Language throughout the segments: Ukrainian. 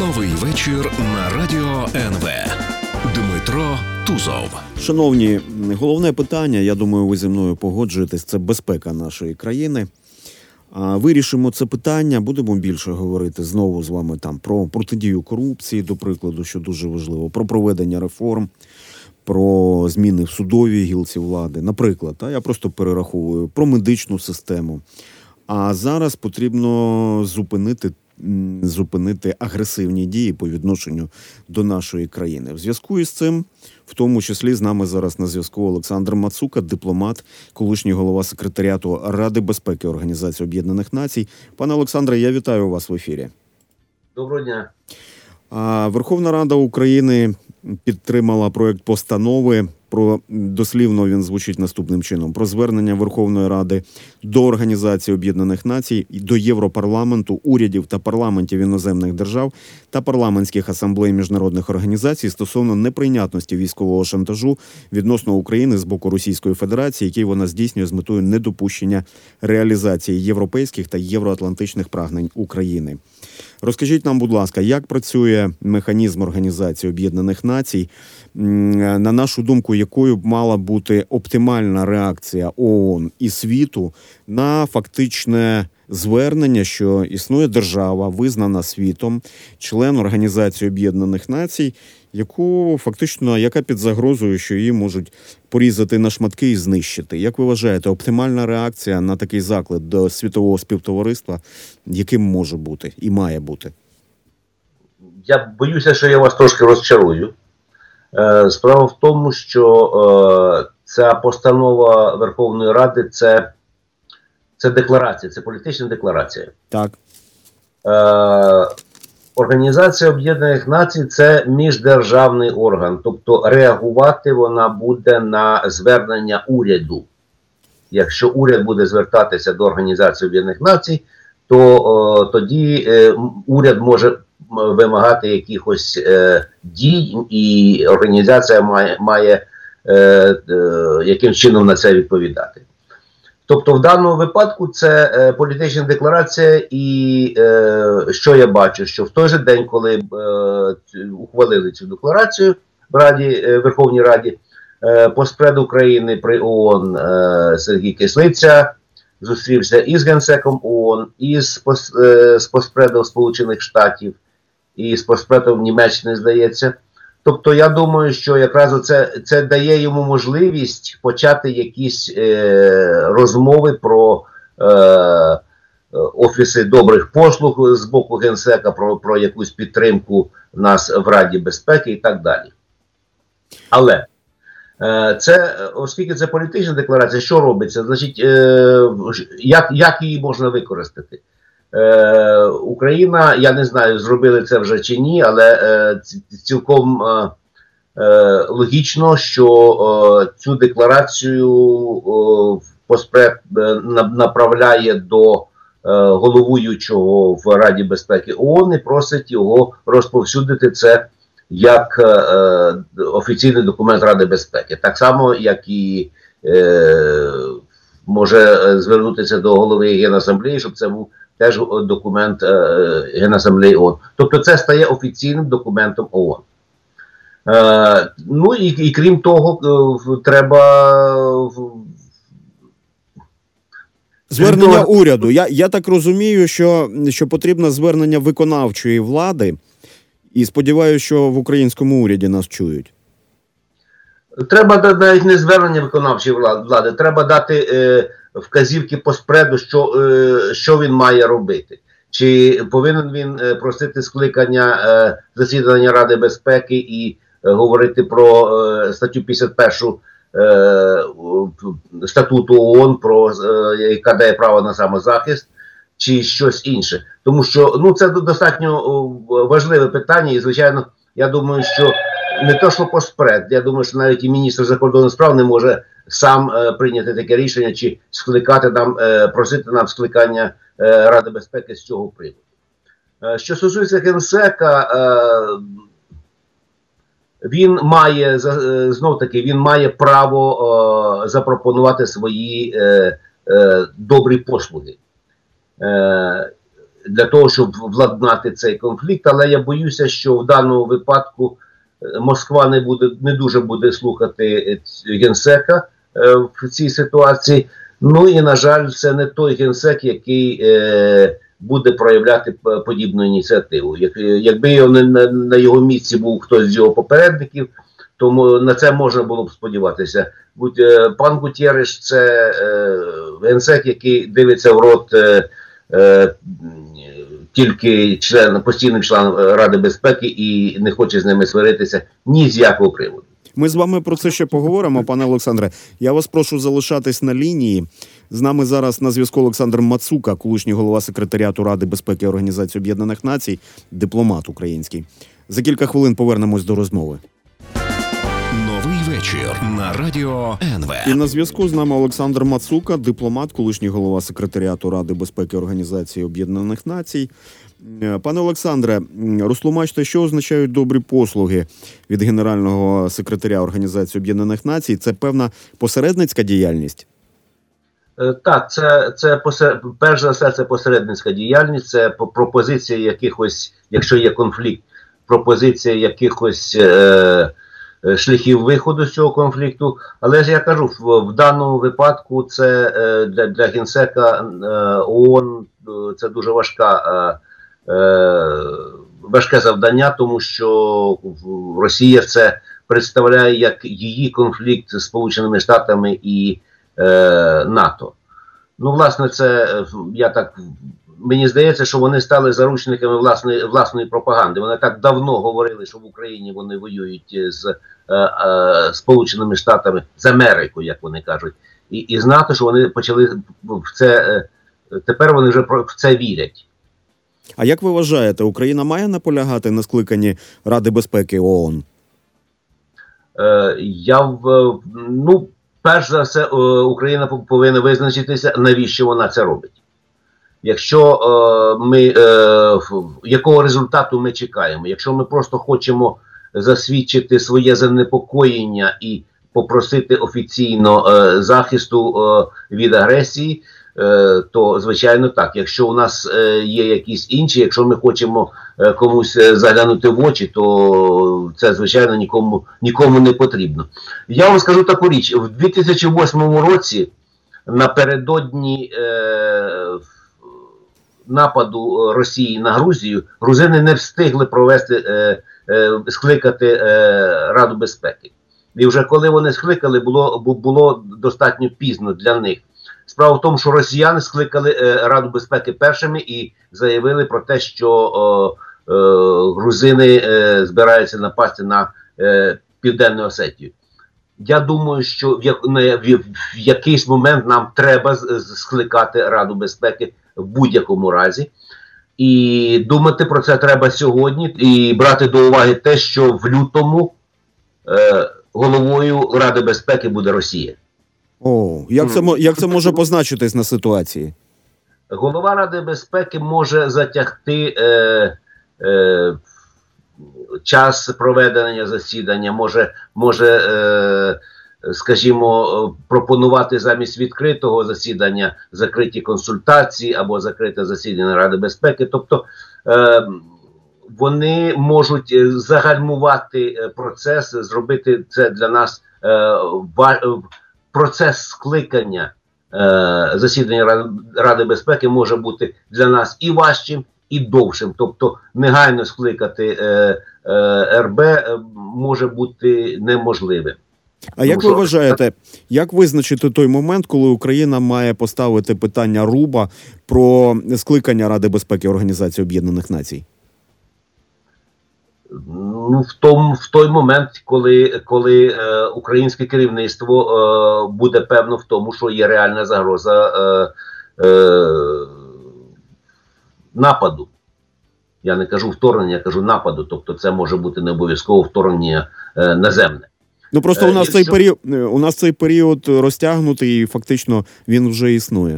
Новий вечір на Радіо НВ. Дмитро Тузов. Шановні, головне питання, я думаю, ви зі мною погоджуєтесь, це безпека нашої країни. Вирішимо це питання, будемо більше говорити знову з вами там про протидію корупції, до прикладу, що дуже важливо, про проведення реформ, про зміни в судовій гілці влади, наприклад, я просто перераховую, про медичну систему. А зараз потрібно зупинити агресивні дії по відношенню до нашої країни. В зв'язку із цим, в тому числі з нами зараз на зв'язку Олександр Мацука, дипломат, колишній голова секретаріату Ради безпеки Організації Об'єднаних Націй. Пане Олександре, я вітаю вас в ефірі. Доброго дня. Верховна Рада України підтримала проект постанови дослівно він звучить наступним чином: про звернення Верховної Ради до Організації Об'єднаних Націй, до Європарламенту, урядів та парламентів іноземних держав та парламентських асамблей міжнародних організацій стосовно неприйнятності військового шантажу відносно України з боку Російської Федерації, який вона здійснює з метою недопущення реалізації європейських та євроатлантичних прагнень України. Розкажіть нам, будь ласка, як працює механізм Організації Об'єднаних Націй? На нашу думку, якою б мала бути оптимальна реакція ООН і світу на фактичне звернення, що існує держава, визнана світом, член Організації Об'єднаних Націй, яка під загрозою, що її можуть порізати на шматки і знищити. Як ви вважаєте, оптимальна реакція на такий заклик до світового співтовариства, яким може бути і має бути? Я боюся, що я вас трошки розчарую. Справа в тому, що ця постанова Верховної Ради – це декларація, це політична декларація. Так. Організація Об'єднаних Націй – це міждержавний орган, тобто реагувати вона буде на звернення уряду. Якщо уряд буде звертатися до Організації Об'єднаних Націй, то тоді уряд може вимагати якихось дій, і організація має яким чином на це відповідати. Тобто в даному випадку це політична декларація, і що я бачу, що в той же день, коли ухвалили цю декларацію в Верховній Раді, постпред України при ООН Сергій Кислиця зустрівся і з Генсеком ООН, і з постпредом Сполучених Штатів, і з постпредом Німеччини, здається. Тобто я думаю, що якраз це дає йому можливість почати якісь розмови про офіси добрих послуг з боку Генсека, про якусь підтримку нас в Раді безпеки і так далі. Але оскільки це політична декларація, що робиться? Значить, як її можна використати? Україна, я не знаю, зробили це вже чи ні, але цілком логічно, що цю декларацію постпред направляє до головуючого в Раді безпеки ООН і просить його розповсюдити це як офіційний документ Ради безпеки. Так само, як і може звернутися до голови Генасамблеї, щоб це був теж документ Генасамблеї ООН. Тобто це стає офіційним документом ООН. Ну і крім того, треба... Звернення уряду. Я так розумію, що потрібно звернення виконавчої влади, і сподіваюся, що в українському уряді нас чують. Треба навіть не звернення виконавчої влади, треба дати вказівки постпреду, що він має робити. Чи повинен він просити скликання засідання Ради безпеки і говорити про статтю 51 статуту ООН, яка дає право на самозахист, чи щось інше. Тому що це достатньо важливе питання, і, звичайно, я думаю, що не то, що постпред, я думаю, що навіть і міністр закордонних справ не може сам прийняти таке рішення, чи просити нам скликання Ради безпеки з цього приводу. Що стосується Генсека, він має, знов-таки, він має право запропонувати свої добрі послуги. для того, щоб владнати цей конфлікт. Але я боюся, що в даному випадку Москва не дуже буде слухати Генсека в цій ситуації. Ну і, на жаль, це не той Генсек, який буде проявляти подібну ініціативу. Якби на його місці був хтось з його попередників, тому на це можна було б сподіватися. Пан Гутєреш – це Генсек, який дивиться в рот тільки постійним членом Ради безпеки і не хоче з ними сваритися ні з якого приводу. Ми з вами про це ще поговоримо, пане Олександре. Я вас прошу залишатись на лінії. З нами зараз на зв'язку Олександр Мацука, колишній голова секретаріату Ради безпеки Організації Об'єднаних Націй, дипломат український. За кілька хвилин повернемось до розмови. Новий вечір на радіо НВ. І на зв'язку з нами Олександр Мацука, дипломат, колишній голова секретаріату Ради безпеки Організації Об'єднаних Націй. Пане Олександре, розтлумачте, що означають добрі послуги від генерального секретаря Організації Об'єднаних Націй? Це певна посередницька діяльність? Так, перш за все, це посередницька діяльність, це пропозиція якихось, якщо є конфлікт, пропозиція якихось шляхів виходу з цього конфлікту. Але ж я кажу, в даному випадку це для Генсека ООН це дуже важке завдання, тому що Росія це представляє як її конфлікт з Сполученими Штатами і НАТО. Ну, власне, мені здається, що вони стали заручниками власної пропаганди. Вони так давно говорили, що в Україні вони воюють з Сполученими Штатами, з Америкою, як вони кажуть, і з НАТО, що вони почали в це, тепер вони вже в це вірять. А як ви вважаєте, Україна має наполягати на скликанні Ради безпеки ООН? Перш за все, Україна повинна визначитися, навіщо вона це робить. Якого результату ми чекаємо? Якщо ми просто хочемо засвідчити своє занепокоєння і попросити офіційно захисту від агресії, то, звичайно, так. Якщо у нас є якісь інші, якщо ми хочемо комусь заглянути в очі, то це, звичайно, нікому не потрібно. Я вам скажу таку річ. В 2008 році, напередодні нападу Росії на Грузію, грузини не встигли скликати Раду безпеки. І вже коли вони скликали, було достатньо пізно для них. Справа в тому, що росіяни скликали Раду безпеки першими і заявили про те, що грузини збираються напасти на Південну Осетію. Я думаю, що в якийсь момент нам треба скликати Раду безпеки в будь-якому разі. І думати про це треба сьогодні і брати до уваги те, що в лютому головою Ради безпеки буде Росія. Як це може позначитись на ситуації? Голова Ради безпеки може затягти час проведення засідання, може, скажімо, пропонувати замість відкритого засідання закриті консультації або закрите засідання Ради безпеки. Тобто вони можуть загальмувати процес, зробити це для нас процес скликання засідання Ради безпеки може бути для нас і важчим, і довшим. Тобто негайно скликати РБ може бути неможливим. А як ви вважаєте, як визначити той момент, коли Україна має поставити питання руба про скликання Ради безпеки Організації Об'єднаних Націй? В той момент, коли українське керівництво буде певно в тому, що є реальна загроза нападу. Я не кажу вторгнення, я кажу нападу. Тобто це може бути не обов'язково вторгнення наземне. Ну просто у нас цей період розтягнутий і фактично він вже існує.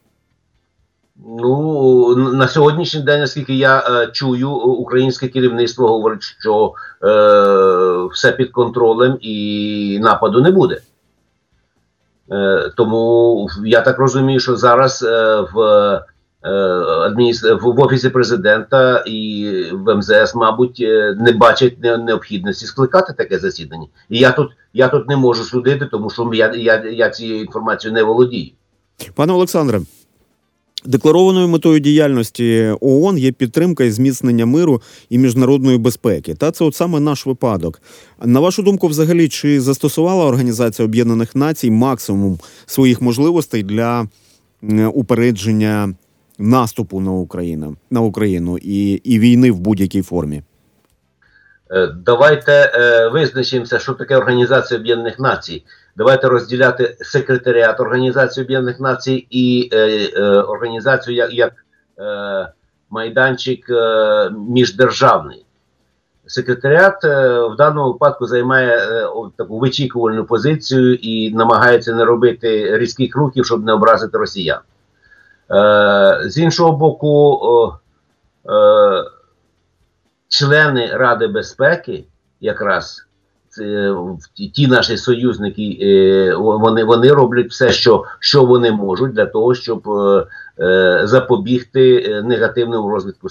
Ну, на сьогоднішній день, наскільки я чую, українське керівництво говорить, що все під контролем і нападу не буде. Тому я так розумію, що зараз в в Офісі президента і в МЗС, мабуть, не бачать необхідності скликати таке засідання. І я тут не можу судити, тому що я цією інформацією не володію. Пане Олександре, декларованою метою діяльності ООН є підтримка і зміцнення миру і міжнародної безпеки. Та це от саме наш випадок. На вашу думку, взагалі, чи застосувала Організація Об'єднаних Націй максимум своїх можливостей для упередження наступу на Україну і війни в будь-якій формі? Давайте визначимося, що таке Організація Об'єднаних Націй. Давайте розділяти секретаріат Організації Об'єднаних Націй і організацію як майданчик міждержавний. Секретаріат в даному випадку займає таку вичікувальну позицію і намагається не робити різких рухів, щоб не образити росіян. З іншого боку, члени Ради безпеки, якраз ті наші союзники, вони роблять все, що вони можуть для того, щоб запобігти негативному розвитку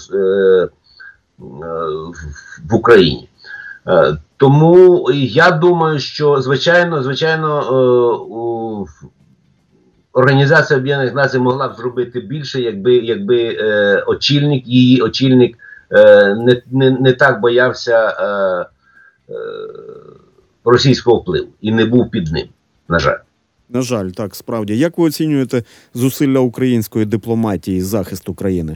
в Україні. Тому я думаю, що звичайно, Організація Об'єднаних Націй могла б зробити більше, якби її очільник не так боявся російського впливу і не був під ним, на жаль. На жаль, так, справді. Як ви оцінюєте зусилля української дипломатії захисту України?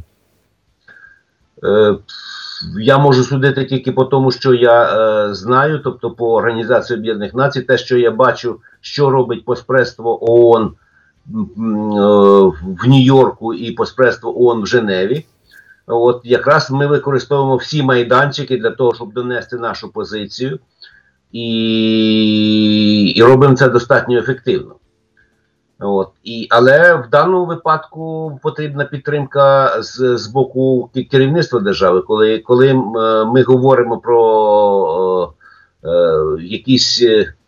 Я можу судити тільки по тому, що я знаю, тобто по Організації Об'єднаних Націй, те, що я бачу, що робить поспредство ООН в Нью-Йорку і поспредство ООН в Женеві. От якраз ми використовуємо всі майданчики для того, щоб донести нашу позицію, і робимо це достатньо ефективно. Але в даному випадку потрібна підтримка з боку керівництва держави, коли ми говоримо про якісь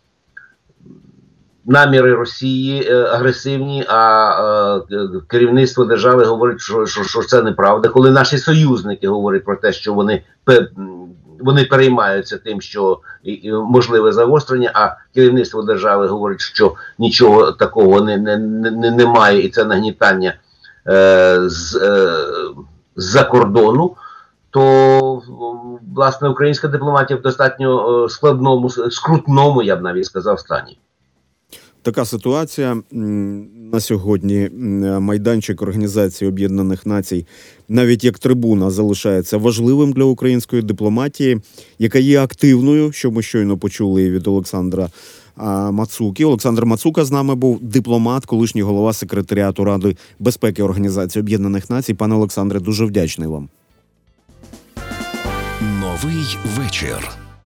наміри Росії агресивні, а керівництво держави говорить, що це неправда. Коли наші союзники говорять про те, що вони переймаються тим, що можливе загострення, а керівництво держави говорить, що нічого такого немає, і це нагнітання з-за кордону, то, власне, українська дипломатія в достатньо скрутному, я б навіть сказав, стані. Така ситуація на сьогодні. Майданчик Організації Об'єднаних Націй навіть як трибуна залишається важливим для української дипломатії, яка є активною, що ми щойно почули від Олександра Мацуки. Олександр Мацука з нами був, дипломат, колишній голова секретаріату Ради безпеки Організації Об'єднаних Націй. Пане Олександре, дуже вдячний вам. Новий вечір.